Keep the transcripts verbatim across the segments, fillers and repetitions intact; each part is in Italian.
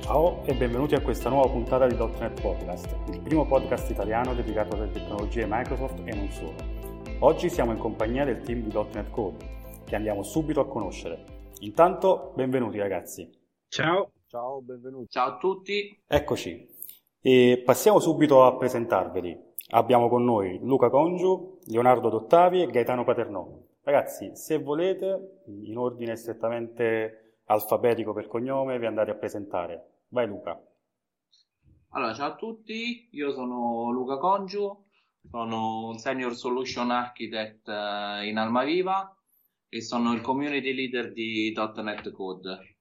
Ciao e benvenuti a questa nuova puntata di .ponto net Podcast, il primo podcast italiano dedicato alle tecnologie Microsoft e non solo. Oggi siamo in compagnia del team di .ponto net Code, che andiamo subito a conoscere. Intanto, benvenuti ragazzi. Ciao. Ciao, benvenuti. Ciao a tutti. Eccoci. E passiamo subito a presentarveli. Abbiamo con noi Luca Congiu, Leonardo Dottavi e Gaetano Paternò. Ragazzi, se volete, in ordine strettamente alfabetico per cognome, vi andate a presentare. Vai Luca. Allora, ciao a tutti, io sono Luca Congiu, sono un Senior Solution Architect eh, in Almaviva e sono il Community Leader di .ponto net Code.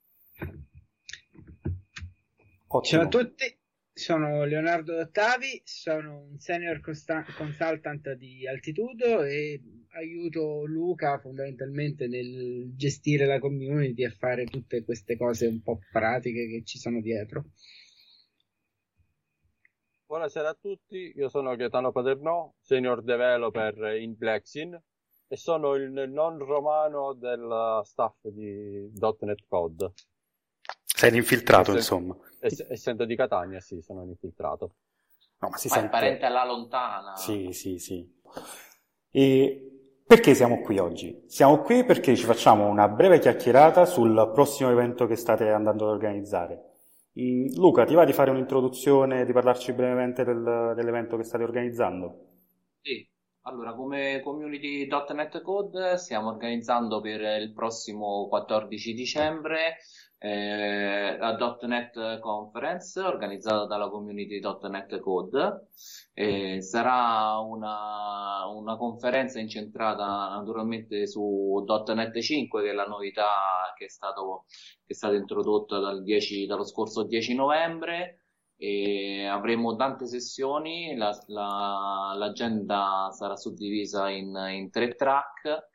Ottimo. Ciao a tutti, sono Leonardo Dottavi, sono un Senior Costa- Consultant di Altitudo e aiuto Luca fondamentalmente nel gestire la community e fare tutte queste cose un po' pratiche che ci sono dietro. Buonasera a tutti, io sono Gaetano Paternò, Senior Developer in Plexin e sono il non romano del staff di .ponto net Code. Sei un infiltrato, Essen- insomma. ess- essendo di Catania, sì, sono un infiltrato. No, ma si Ma è sente... parente alla lontana. Sì, sì, sì. E perché siamo qui oggi? Siamo qui perché ci facciamo una breve chiacchierata sul prossimo evento che state andando ad organizzare. Mm, Luca, ti va di fare un'introduzione, di parlarci brevemente del- dell'evento che state organizzando? Sì, allora come Community .ponto net Code stiamo organizzando per il prossimo quattordici dicembre eh, la .ponto net Conference organizzata dalla Community .ponto net Code. Eh, sarà una, una conferenza incentrata naturalmente su .ponto net cinque, che è la novità che è stato, che è stata introdotta dal dieci, dallo scorso dieci novembre. E avremo tante sessioni, la- la- l'agenda sarà suddivisa in, in tre track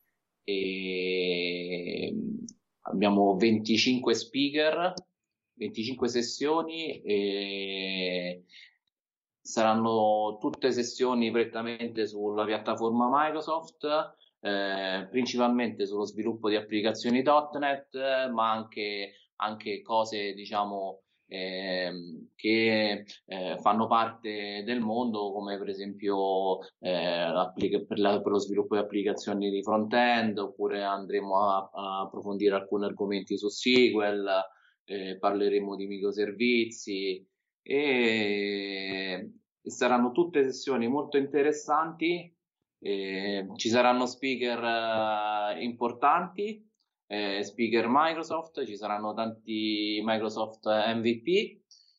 e abbiamo venticinque speaker, venticinque sessioni e saranno tutte sessioni prettamente sulla piattaforma Microsoft, eh, principalmente sullo sviluppo di applicazioni .ponto net, ma anche, anche cose, diciamo, ehm, che eh, fanno parte del mondo, come per esempio eh, applica- per, la- per lo sviluppo di applicazioni di front-end, oppure andremo a, a approfondire alcuni argomenti su S Q L, eh, parleremo di microservizi e saranno tutte sessioni molto interessanti. Eh, ci saranno speaker eh, importanti, eh, speaker Microsoft, ci saranno tanti Microsoft M V P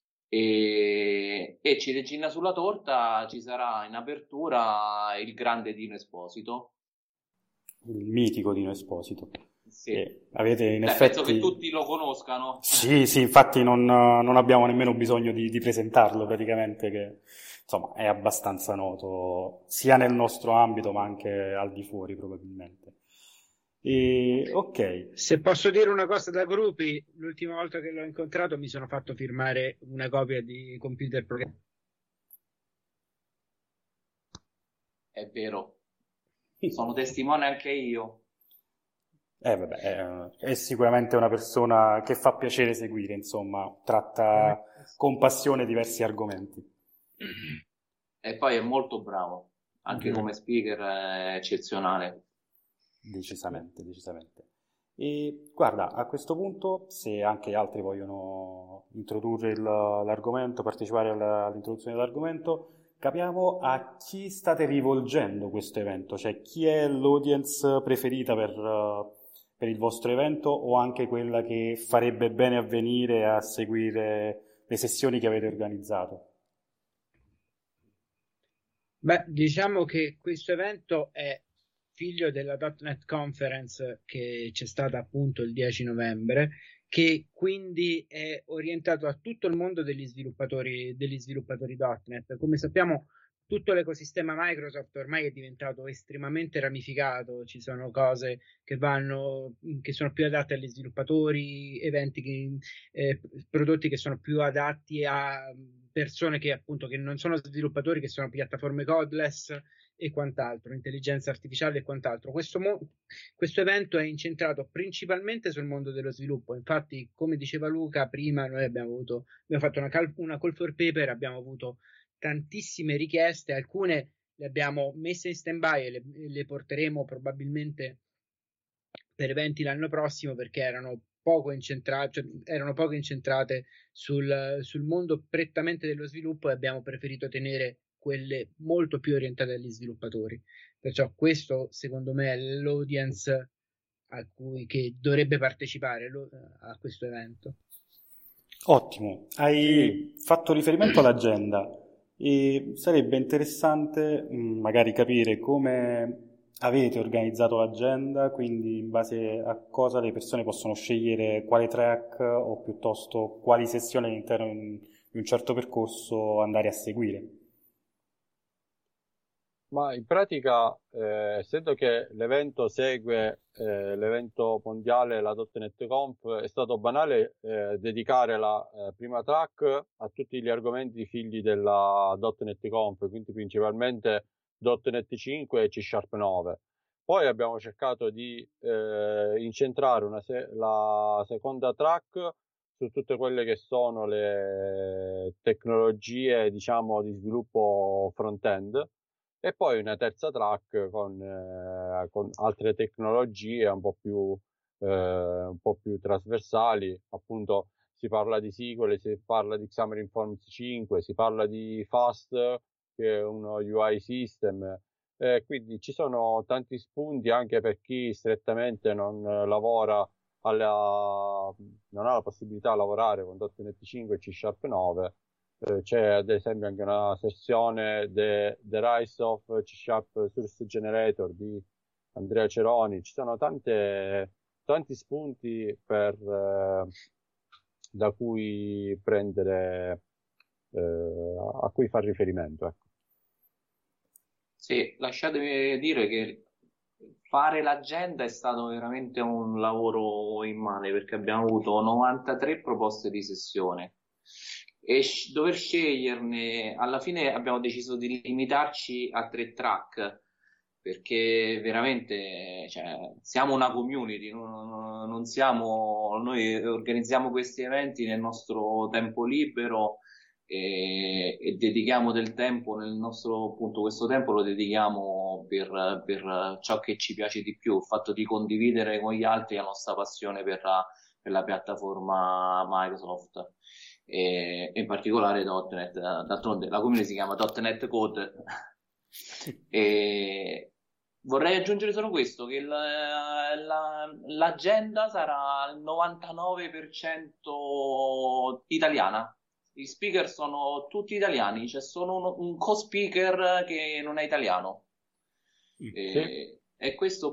e, e ciliegina sulla torta ci sarà in apertura il grande Dino Esposito. Il mitico Dino Esposito. Sì. E avete in Beh, effetti... penso che tutti lo conoscano. Sì, sì, infatti non, non abbiamo nemmeno bisogno di, di presentarlo praticamente, che insomma è abbastanza noto sia nel nostro ambito ma anche al di fuori probabilmente. E, ok, Se posso dire una cosa da gruppi, l'ultima volta che l'ho incontrato mi sono fatto firmare una copia di computer programma. È vero, sono testimone anche io. eh, vabbè, è, è sicuramente una persona che fa piacere seguire, insomma, tratta con passione diversi argomenti. E poi è molto bravo, anche Mhm. come speaker è eccezionale. Decisamente, decisamente. E guarda, a questo punto, se anche altri vogliono introdurre il- l'argomento, partecipare alla- all'introduzione dell'argomento, capiamo a chi state rivolgendo questo evento, cioè chi è l'audience preferita per, eh, per il vostro evento o anche quella che farebbe bene a venire a seguire le sessioni che avete organizzato. Beh, diciamo che questo evento è figlio della .ponto net Conference che c'è stata appunto il dieci novembre, che quindi è orientato a tutto il mondo degli sviluppatori, degli sviluppatori .ponto net. Come sappiamo, tutto l'ecosistema Microsoft ormai è diventato estremamente ramificato, ci sono cose che vanno, che sono più adatte agli sviluppatori, eventi che, eh, prodotti che sono più adatti a persone che appunto che non sono sviluppatori, che sono piattaforme codeless, e quant'altro, intelligenza artificiale e quant'altro. Questo, mo- questo evento è incentrato principalmente sul mondo dello sviluppo. Infatti, come diceva Luca prima, noi abbiamo avuto, abbiamo fatto una, cal- una call for paper, abbiamo avuto tantissime richieste, alcune le abbiamo messe in stand-by e le, le porteremo probabilmente per eventi l'anno prossimo, perché erano poco incentrate, cioè, erano poco incentrate sul, sul mondo prettamente dello sviluppo, e abbiamo preferito tenere quelle molto più orientate agli sviluppatori. Perciò questo, secondo me, è l'audience a cui che dovrebbe partecipare lo, a questo evento. Ottimo, hai fatto riferimento all'agenda e sarebbe interessante mh, magari capire come avete organizzato l'agenda, quindi in base a cosa le persone possono scegliere quale track o piuttosto quali sessioni all'interno di un certo percorso andare a seguire. Ma in pratica, eh, essendo che l'evento segue eh, l'evento mondiale, la .ponto net Conf, è stato banale eh, dedicare la eh, prima track a tutti gli argomenti figli della .ponto net Conf, quindi principalmente .ponto net cinque e C Sharp nove. Poi abbiamo cercato di eh, incentrare una se- la seconda track su tutte quelle che sono le tecnologie, diciamo, di sviluppo front-end, e poi una terza track con, eh, con altre tecnologie un po' più, eh, un po' più trasversali. Appunto, si parla di S Q L, si parla di Xamarin Forms cinque, si parla di Fast, che è uno U I system. Eh, quindi ci sono tanti spunti anche per chi strettamente non lavora alla, non ha la possibilità di lavorare con .ponto net cinque e C Sharp nove. Eh, c'è ad esempio anche una sessione The, The Rise of C Sharp Source Generator di Andrea Ceroni. Ci sono tante, tanti spunti per, eh, da cui prendere, eh, a cui far riferimento, ecco. Sì, lasciatemi dire che fare l'agenda è stato veramente un lavoro immane, perché abbiamo avuto novantatré proposte di sessione e sc- dover sceglierne, alla fine abbiamo deciso di limitarci a tre track, perché veramente, cioè, siamo una community, non, non siamo, noi organizziamo questi eventi nel nostro tempo libero e, e dedichiamo del tempo nel nostro, appunto, questo tempo lo dedichiamo per, per ciò che ci piace di più, il fatto di condividere con gli altri la nostra passione per la, per la piattaforma Microsoft e, e in particolare .ponto net. D'altronde la community si chiama .ponto net Code. E vorrei aggiungere solo questo, che la- la- l'agenda sarà al novantanove per cento italiana. Gli speaker sono tutti italiani, c'è solo un, un co-speaker che non è italiano. Sì. E, e questo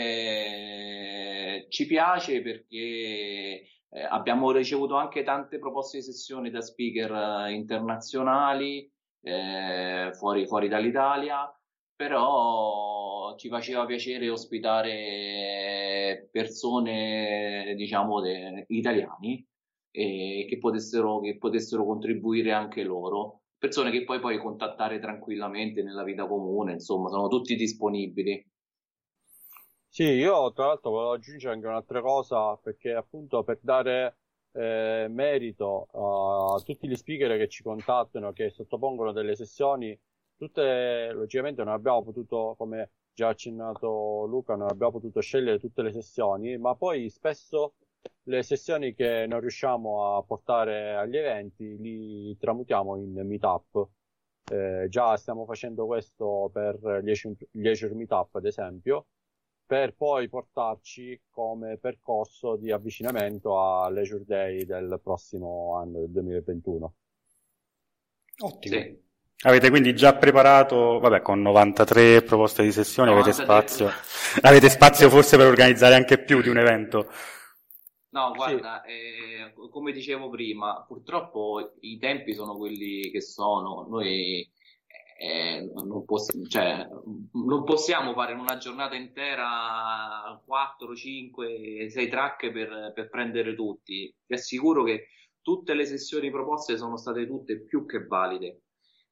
pure ci piace, perché eh, abbiamo ricevuto anche tante proposte di sessioni da speaker eh, internazionali, eh, fuori, fuori dall'Italia, però ci faceva piacere ospitare persone, diciamo, de- italiani, e che potessero, che potessero contribuire anche loro, persone che poi puoi contattare tranquillamente nella vita comune, insomma, sono tutti disponibili. Sì, io tra l'altro volevo aggiungere anche un'altra cosa, perché appunto per dare eh, merito a tutti gli speaker che ci contattano, che sottopongono delle sessioni, tutte logicamente non abbiamo potuto, come già accennato Luca, non abbiamo potuto scegliere tutte le sessioni, ma poi spesso le sessioni che non riusciamo a portare agli eventi li tramutiamo in meetup. Eh, già stiamo facendo questo per gli Azure gli Azure Meetup, ad esempio, per poi portarci come percorso di avvicinamento all'Azure Day del prossimo anno, del duemilaventuno. Ottimo. Sì. Avete quindi già preparato, vabbè, con novantatré proposte di sessione, avete novantatré. spazio, avete spazio forse per organizzare anche più di un evento. No, Sì. guarda, eh, come dicevo prima, purtroppo i tempi sono quelli che sono. Noi eh, non, poss- cioè, non possiamo fare in una giornata intera quattro, cinque, sei track per, per prendere tutti. Vi assicuro che tutte le sessioni proposte sono state tutte più che valide.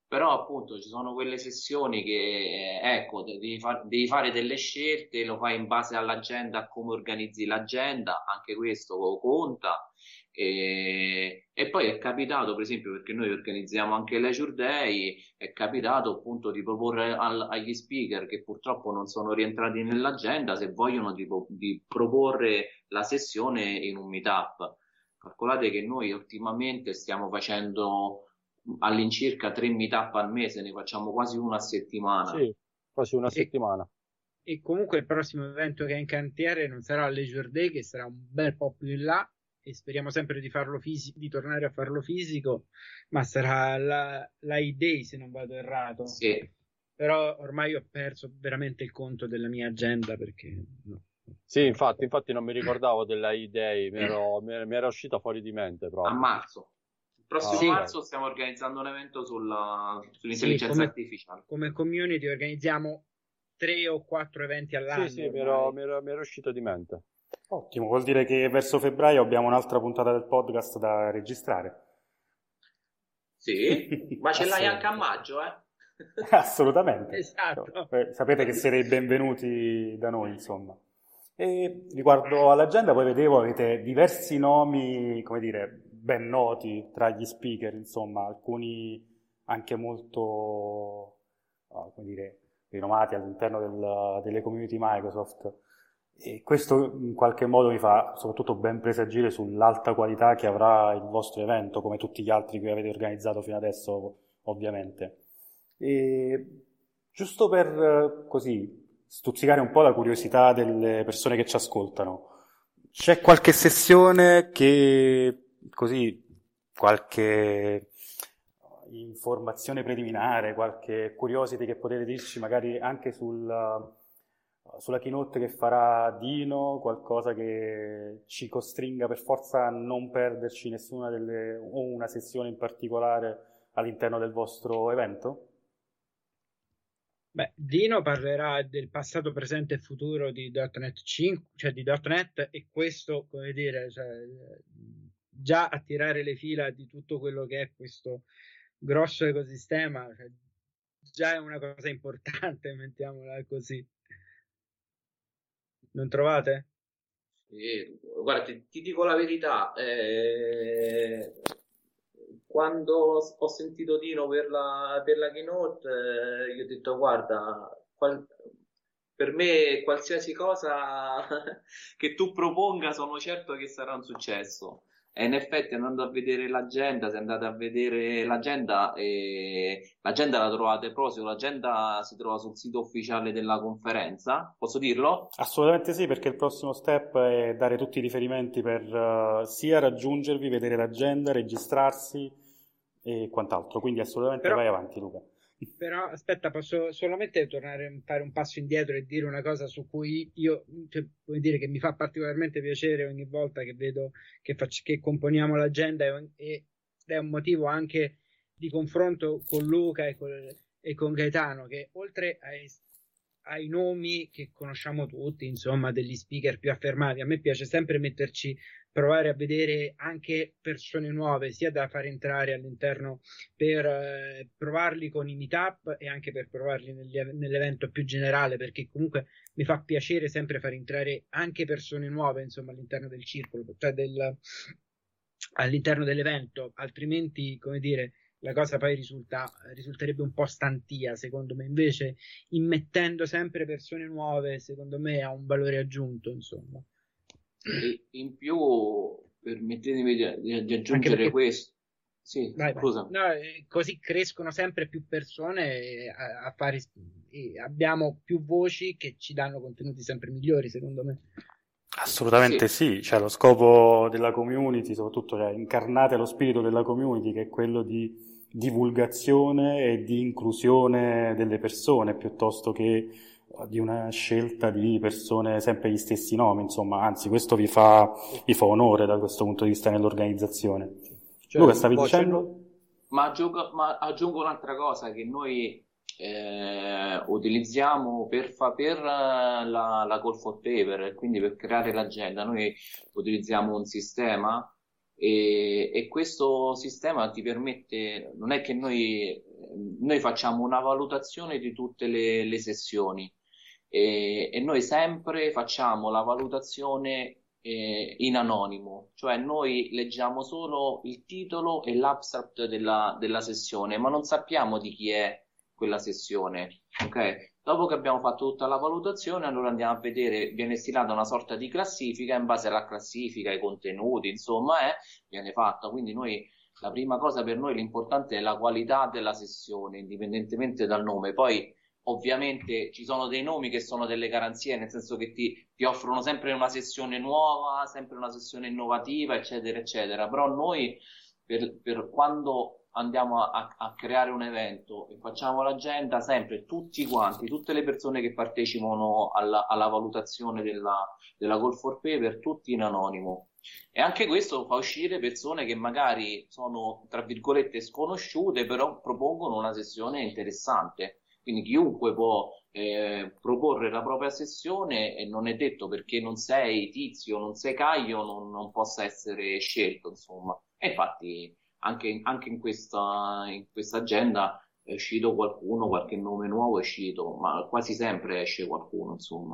però appunto ci sono quelle sessioni che, ecco, devi, far, devi fare delle scelte, lo fai in base all'agenda, a come organizzi l'agenda, anche questo conta. E, e poi è capitato, per esempio, perché noi organizziamo anche Leisure Day, è capitato appunto di proporre al, agli speaker che purtroppo non sono rientrati nell'agenda, se vogliono di, di proporre la sessione in un meetup. Calcolate che noi ultimamente stiamo facendo all'incirca tre meetup al mese, ne facciamo quasi una a settimana. Sì, quasi una E, settimana. e comunque il prossimo evento che è in cantiere non sarà Leisure Day, che sarà un bel po' più in là, e speriamo sempre di farlo fisico, di tornare a farlo fisico, ma sarà la, la I-Day, se non vado errato. Sì. Però ormai ho perso veramente il conto della mia agenda, perché no. Sì, infatti, infatti non mi ricordavo della I-Day, mi, ero, mi, mi era uscita fuori di mente proprio. A marzo. Il prossimo Sì. marzo stiamo organizzando un evento sulla, sull'intelligenza Sì, come, artificiale. Come community organizziamo tre o quattro eventi all'anno. Sì, sì, mi ero, mi, ero, mi ero uscito di mente. Ottimo, vuol dire che verso febbraio abbiamo un'altra puntata del podcast da registrare. Sì, ma ce l'hai anche a maggio, eh? Assolutamente. Esatto. Eh, sapete che siete benvenuti da noi, insomma. E riguardo all'agenda, poi vedevo avete diversi nomi, come dire, ben noti tra gli speaker, insomma, alcuni anche molto, oh, come dire, rinomati all'interno del, delle community Microsoft. E questo in qualche modo mi fa soprattutto ben presagire sull'alta qualità che avrà il vostro evento, come tutti gli altri che avete organizzato fino adesso, ovviamente. E giusto per così stuzzicare un po' la curiosità delle persone che ci ascoltano, c'è qualche sessione che così, qualche informazione preliminare, qualche curiosity che potete dirci magari anche sul sulla keynote che farà Dino, qualcosa che ci costringa per forza a non perderci nessuna delle, o una sessione in particolare all'interno del vostro evento? Beh, Dino parlerà del passato, presente e futuro di .NET cinque, cioè di .NET, e questo, come dire, cioè, già a tirare le fila di tutto quello che è questo grosso ecosistema, cioè, già è una cosa importante, mettiamola così. Non trovate? Sì, guarda, ti, ti dico la verità, eh, quando ho sentito Dino per la, per la keynote, eh, gli ho detto guarda, qual, per me qualsiasi cosa che tu proponga sono certo che sarà un successo. E in effetti, andando a vedere l'agenda, se andate a vedere l'agenda, eh, l'agenda la trovate proprio, l'agenda si trova sul sito ufficiale della conferenza, posso dirlo? Assolutamente sì, perché il prossimo step è dare tutti i riferimenti per uh, sia raggiungervi, vedere l'agenda, registrarsi e quant'altro, quindi assolutamente Però... vai avanti, Luca. Però aspetta, posso solamente tornare a fare un passo indietro e dire una cosa su cui io, cioè, vuol dire che mi fa particolarmente piacere ogni volta che vedo che, faccio, che componiamo l'agenda, e, ed è un motivo anche di confronto con Luca e con, e con Gaetano, che oltre ai, ai nomi che conosciamo tutti, insomma, degli speaker più affermati, a me piace sempre metterci, provare a vedere anche persone nuove, sia da far entrare all'interno per eh, provarli con i meetup e anche per provarli negli, nell'evento più generale, perché comunque mi fa piacere sempre far entrare anche persone nuove, insomma, all'interno del circolo, cioè del, all'interno dell'evento, altrimenti, come dire, la cosa poi risulta, risulterebbe un po' stantia, secondo me. Invece, immettendo sempre persone nuove, secondo me ha un valore aggiunto, insomma. E in più, permettetemi di, di aggiungere perché... questo. Sì, vai, scusa. vai. No, così crescono sempre più persone a, a fare, e abbiamo più voci che ci danno contenuti sempre migliori, secondo me. Assolutamente sì, sì. Cioè lo scopo della community, soprattutto, cioè, incarnate lo spirito della community, che è quello di divulgazione e di inclusione delle persone, piuttosto che di una scelta di persone sempre gli stessi nomi, insomma, anzi questo vi fa, vi fa onore da questo punto di vista nell'organizzazione. Cioè, Luca, stavi dicendo? Ma aggiungo, ma aggiungo un'altra cosa che noi eh, utilizziamo per, fa, per la, la call for paper, quindi per creare l'agenda, noi utilizziamo un sistema e, e questo sistema ti permette, non è che noi, noi facciamo una valutazione di tutte le, le sessioni e, e noi sempre facciamo la valutazione eh, in anonimo, cioè noi leggiamo solo il titolo e l'abstract della, della sessione, ma non sappiamo di chi è quella sessione, ok? Dopo che abbiamo fatto tutta la valutazione, allora andiamo a vedere, viene stilata una sorta di classifica, in base alla classifica, ai contenuti, insomma, eh, viene fatta. Quindi noi, la prima cosa per noi, l'importante è la qualità della sessione, indipendentemente dal nome. Poi, ovviamente, ci sono dei nomi che sono delle garanzie, nel senso che ti, ti offrono sempre una sessione nuova, sempre una sessione innovativa, eccetera, eccetera. Però noi, per, per quando andiamo a, a creare un evento e facciamo l'agenda, sempre tutti quanti, tutte le persone che partecipano alla, alla valutazione della, della Call for Paper, tutti in anonimo. E anche questo fa uscire persone che magari sono, tra virgolette, sconosciute, però propongono una sessione interessante. Quindi chiunque può eh, proporre la propria sessione e non è detto perché non sei Tizio, non sei Caio, non, non possa essere scelto, insomma. E infatti Anche, anche in questa, in questa agenda è uscito qualcuno, qualche nome nuovo è uscito, ma quasi sempre esce qualcuno, insomma.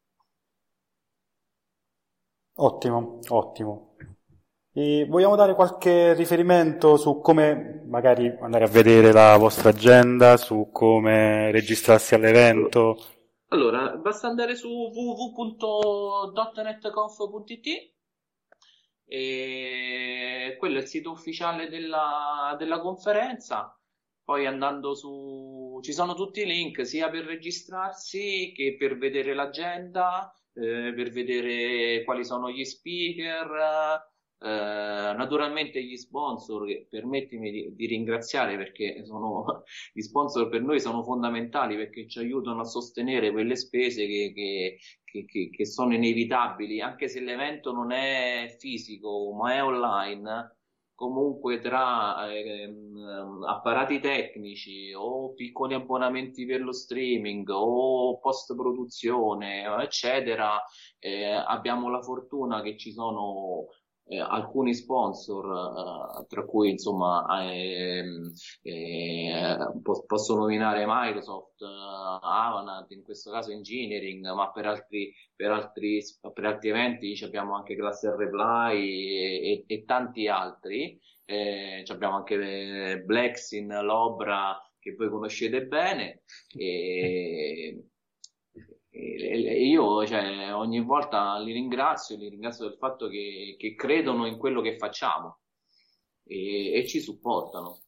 Ottimo, ottimo. E vogliamo dare qualche riferimento su come magari andare a vedere la vostra agenda, su come registrarsi all'evento? Allora, basta andare su w w w punto dot net conf punto i t e quello è il sito ufficiale della, della conferenza. Poi andando su, ci sono tutti i link sia per registrarsi che per vedere l'agenda, eh, per vedere quali sono gli speaker, eh, naturalmente gli sponsor, che permettimi di, di ringraziare perché sono, gli sponsor per noi sono fondamentali perché ci aiutano a sostenere quelle spese che, che Che, che, che sono inevitabili, anche se l'evento non è fisico ma è online, comunque tra ehm, apparati tecnici o piccoli abbonamenti per lo streaming o post produzione eccetera, eh, abbiamo la fortuna che ci sono eh, alcuni sponsor, eh, tra cui insomma ehm, eh, po- posso nominare Microsoft, eh, Avanade, in questo caso Engineering, ma per altri, per altri, per altri eventi ci abbiamo anche Cluster Reply e, e, e tanti altri. Eh, ci abbiamo anche eh, Blacksin, Lobra, che voi conoscete bene. E, e io cioè, ogni volta li ringrazio, li ringrazio del fatto che, che credono in quello che facciamo e, e ci supportano.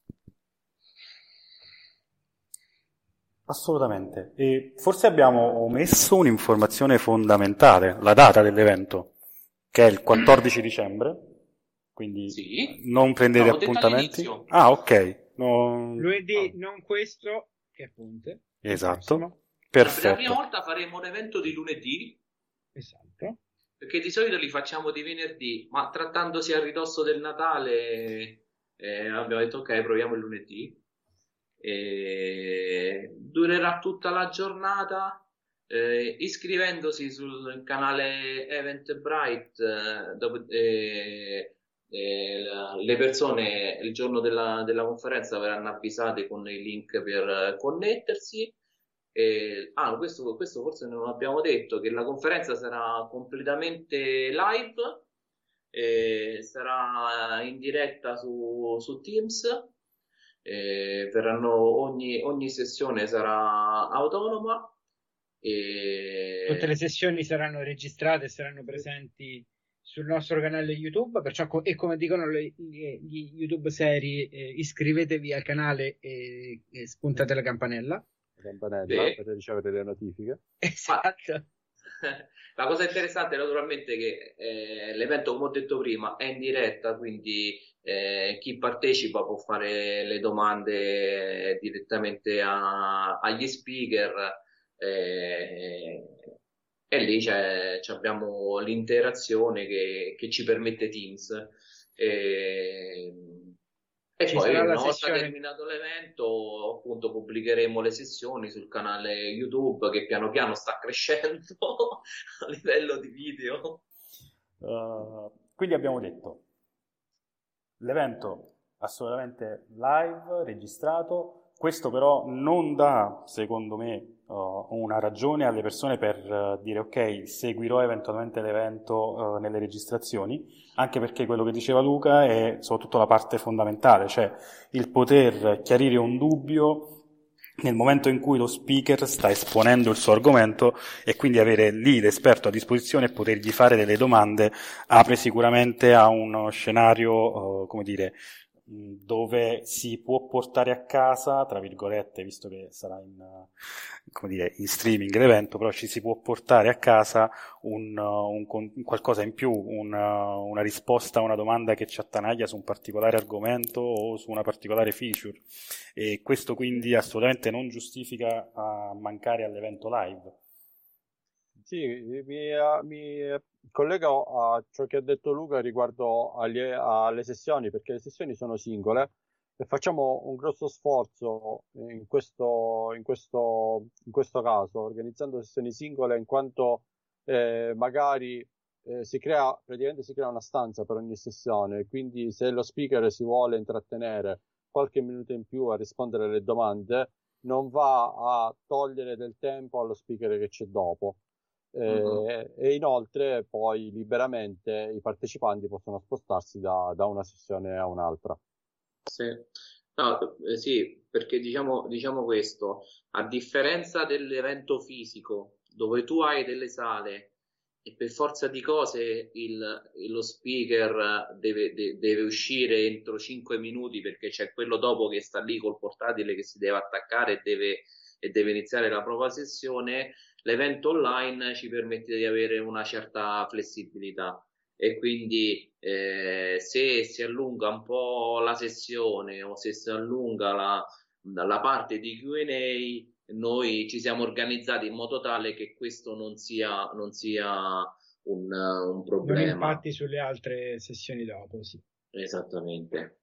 Assolutamente. E forse abbiamo omesso un'informazione fondamentale, la data dell'evento, che è il quattordici dicembre, quindi sì. non prendete no, appuntamenti. Ah, ok. No... Lunedì, non questo, che appunto. Esatto. Perfetto. Per la prima volta faremo un evento di lunedì. Esatto. Perché di solito li facciamo di venerdì, ma trattandosi a ridosso del Natale eh, abbiamo detto ok, proviamo il lunedì. E durerà tutta la giornata. Eh, iscrivendosi sul canale Eventbrite, eh, dopo, eh, eh, le persone il giorno della, della conferenza verranno avvisate con i link per connettersi. Eh, ah, questo, questo forse non abbiamo detto, che la conferenza sarà completamente live, eh, sarà in diretta su, su Teams, eh, verranno ogni, ogni sessione sarà autonoma. E... Tutte le sessioni saranno registrate e saranno presenti sul nostro canale YouTube, perciò co- e come dicono le, gli, gli YouTube seri, eh, iscrivetevi al canale e, e spuntate la campanella. campanella sì. per ricevere le notifiche. Esatto. La cosa interessante naturalmente è che eh, l'evento, come ho detto prima, è in diretta, quindi eh, chi partecipa può fare le domande direttamente a, agli speaker, eh, e lì c'è, c'è abbiamo l'interazione che, che ci permette Teams. E, E Ci poi sarà una la volta sessione- terminato l'evento, appunto, pubblicheremo le sessioni sul canale YouTube che piano piano sta crescendo a livello di video. Uh, quindi abbiamo detto l'evento assolutamente live, registrato. Questo però non dà, secondo me, uh, una ragione alle persone per uh, dire ok, seguirò eventualmente l'evento uh, nelle registrazioni, anche perché quello che diceva Luca è soprattutto la parte fondamentale, cioè il poter chiarire un dubbio nel momento in cui lo speaker sta esponendo il suo argomento, e quindi avere lì l'esperto a disposizione e potergli fare delle domande apre sicuramente a uno scenario, uh, come dire, dove si può portare a casa, tra virgolette, visto che sarà in, come dire, in streaming l'evento, però ci si può portare a casa un, un, un qualcosa in più, una, una risposta a una domanda che ci attanaglia su un particolare argomento o su una particolare feature, e questo quindi assolutamente non giustifica a mancare all'evento live. Sì, mi, mi collego a ciò che ha detto Luca riguardo agli, alle sessioni, perché le sessioni sono singole e facciamo un grosso sforzo in questo, in questo, in questo caso, organizzando sessioni singole, in quanto eh, magari eh, si crea, praticamente si crea una stanza per ogni sessione, quindi se lo speaker si vuole intrattenere qualche minuto in più a rispondere alle domande, non va a togliere del tempo allo speaker che c'è dopo. Eh, uh-huh. E inoltre poi liberamente i partecipanti possono spostarsi da, da una sessione a un'altra. Sì, no, eh, sì, perché diciamo, diciamo questo, a differenza dell'evento fisico dove tu hai delle sale e per forza di cose il, lo speaker deve, de, deve uscire entro cinque minuti, perché c'è quello dopo che sta lì col portatile che si deve attaccare e deve, e deve iniziare la propria sessione. L'evento online ci permette di avere una certa flessibilità, e quindi eh, se si allunga un po' la sessione o se si allunga la, la parte di Q and A, noi ci siamo organizzati in modo tale che questo non sia, non sia un, un problema. Non impatti sulle altre sessioni dopo, sì. Esattamente.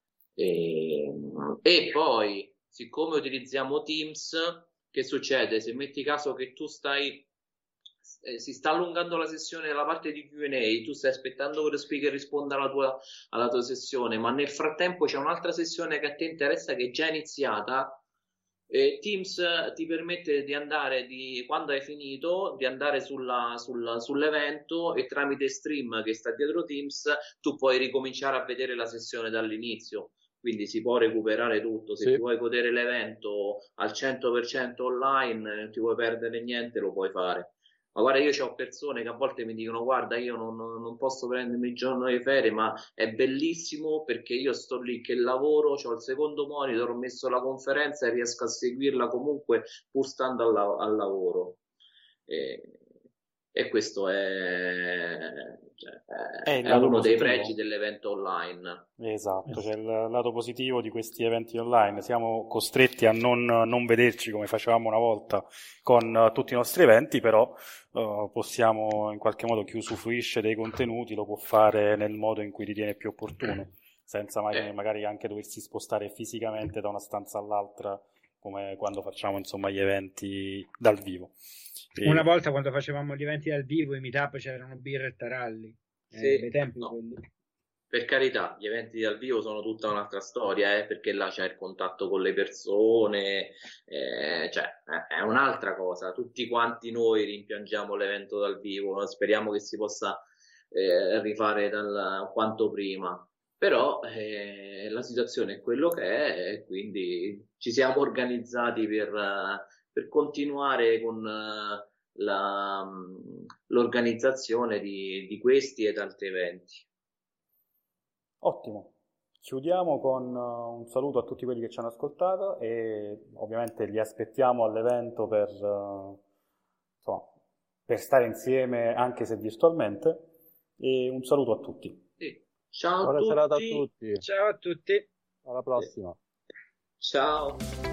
E, e poi, siccome utilizziamo Teams, che succede? Se metti caso che tu stai eh, si sta allungando la sessione, la parte di Q and A, tu stai aspettando che lo speaker risponda alla tua, alla tua sessione, ma nel frattempo c'è un'altra sessione che a te interessa che è già iniziata, e Teams ti permette di andare, di, quando hai finito, di andare sulla, sulla, sull'evento, e tramite stream che sta dietro Teams tu puoi ricominciare a vedere la sessione dall'inizio. Quindi si può recuperare tutto. Se sì. ti vuoi godere l'evento al cento per cento online, non ti vuoi perdere niente, lo puoi fare. Ma guarda, io ho persone che a volte mi dicono: guarda, io non, non posso prendermi il giorno di ferie, ma è bellissimo perché io sto lì che lavoro, ho il secondo monitor, ho messo la conferenza e riesco a seguirla comunque pur stando al, al lavoro. E, e questo è, cioè, è, è uno positivo dei pregi dell'evento online. Esatto, c'è il lato positivo di questi eventi online. Siamo costretti a non, non vederci come facevamo una volta con uh, tutti i nostri eventi, però uh, possiamo in qualche modo, chi usufruisce dei contenuti lo può fare nel modo in cui ritiene più opportuno, senza magari, eh. magari anche doversi spostare fisicamente da una stanza all'altra, come quando facciamo insomma gli eventi dal vivo. E... Una volta quando facevamo gli eventi dal vivo, i meetup, c'erano birra e taralli. Sì, eh, dei tempi no. quelli. Per carità, gli eventi dal vivo sono tutta un'altra storia, eh, perché là c'è il contatto con le persone, eh, cioè è un'altra cosa. Tutti quanti noi rimpiangiamo l'evento dal vivo, speriamo che si possa eh, rifare dal, quanto prima. Però eh, la situazione è quello che è, e quindi ci siamo organizzati per, per continuare con la, l'organizzazione di, di questi ed altri eventi. Ottimo, chiudiamo con un saluto a tutti quelli che ci hanno ascoltato, e ovviamente li aspettiamo all'evento per, insomma, per stare insieme anche se virtualmente, e un saluto a tutti. Sì. Ciao Buona a tutti. serata a tutti. Ciao a tutti. Alla prossima. Ciao.